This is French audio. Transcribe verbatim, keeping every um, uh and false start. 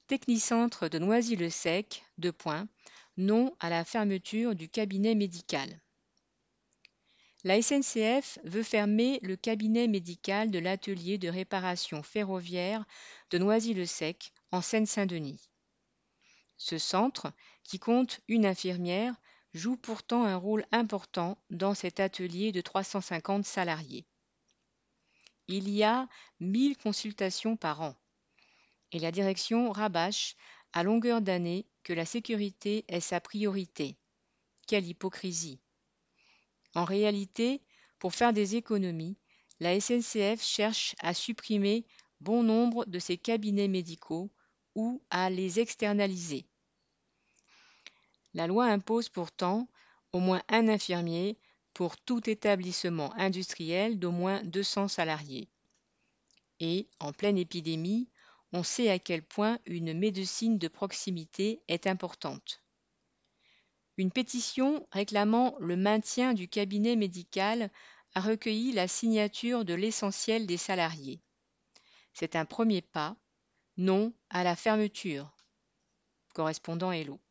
Technicentre de Noisy-le-Sec, deux points, non à la fermeture du cabinet médical. La S N C F veut fermer le cabinet médical de l'atelier de réparation ferroviaire de Noisy-le-Sec en Seine-Saint-Denis. Ce centre, qui compte une infirmière, joue pourtant un rôle important dans cet atelier de trois cent cinquante salariés. Il y a mille consultations par an et la direction rabâche à longueur d'année que la sécurité est sa priorité. Quelle hypocrisie! En réalité, pour faire des économies, la S N C F cherche à supprimer bon nombre de ses cabinets médicaux ou à les externaliser. La loi impose pourtant au moins un infirmier pour tout établissement industriel d'au moins deux cents salariés. Et, en pleine épidémie, on sait à quel point une médecine de proximité est importante. Une pétition réclamant le maintien du cabinet médical a recueilli la signature de l'essentiel des salariés. C'est un premier pas, non à la fermeture. Correspondant Hello.